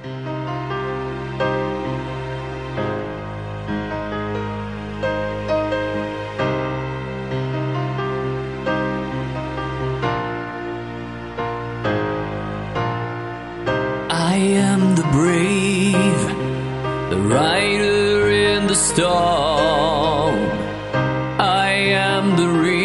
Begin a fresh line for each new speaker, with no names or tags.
I am the brave, the rider in the storm. I am the real